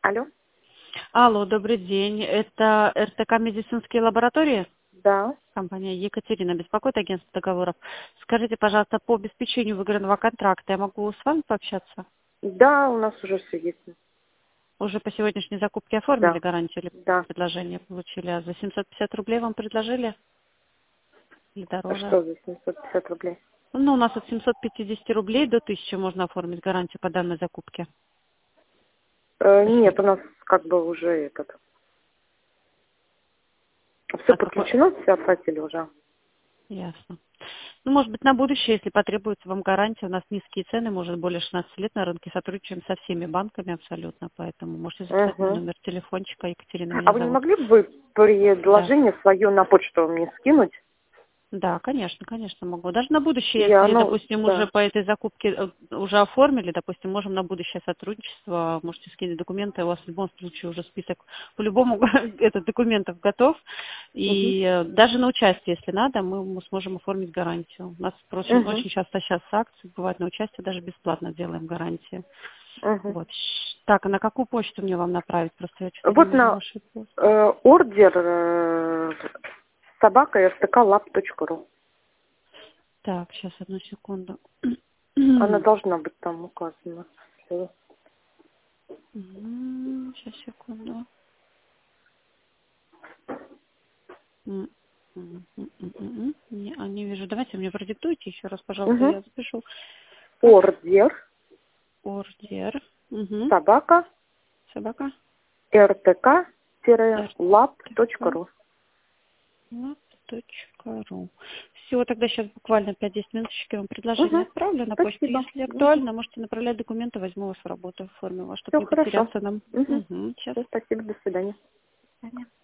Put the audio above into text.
Алло? Алло, добрый день. Это РТК медицинские лаборатории? Да. Компания Екатерина беспокоит, агентство договоров. Скажите, пожалуйста, по обеспечению выигранного контракта я могу с вами пообщаться? Да, у нас уже все есть. Уже по сегодняшней закупке оформили Да. гарантию или Да. предложение получили? А за 750 рублей вам предложили? Или А дороже? что за 750 рублей? Ну, у нас от 750 рублей до 1000 можно оформить гарантию по данной закупке. Нет, у нас как бы уже все А какой? подключено, все оплатили уже. Ясно. Ну, может быть, на будущее, если потребуется вам гарантия, у нас низкие цены, может, более 16 лет на рынке, сотрудничаем со всеми банками абсолютно, поэтому можете записать мой Угу. номер телефончика, Екатерина А меня вы не зовут. могли бы вы Да. предложение свое на почту мне скинуть? Да, конечно, могу. Даже на будущее, И если, оно, допустим, уже да. по этой закупке уже оформили, допустим, можем на будущее сотрудничество, можете скинуть документы, у вас в любом случае уже список по-любому этот документов готов. Угу. И даже на участие, если надо, мы сможем оформить гарантию. У нас очень, Угу. очень часто сейчас акции бывают на участие, даже бесплатно делаем гарантии. Угу. Вот. Так, а на какую почту мне вам направить? Просто я что-то не Вот вижу на вашей почты. ордер собака rtklab.ru. Так, сейчас, одну секунду. Она должна быть там указана. Всё. Сейчас, секунду. Не вижу. Давайте мне продиктуйте еще раз, пожалуйста, Угу. я запишу. Как? Ордер Ордер. собака Собака. РТК. rtk-lab.ru. Lab.ru. Все, тогда сейчас буквально 5-10 минуточек я вам предложение Угу. отправлю на почту. Спасибо. Если Угу. актуально, можете направлять документы, возьму вас в работу, оформлю вас, чтобы Все не хорошо. потеряться нам. Угу. Сейчас. Все, спасибо, до свидания. До свидания.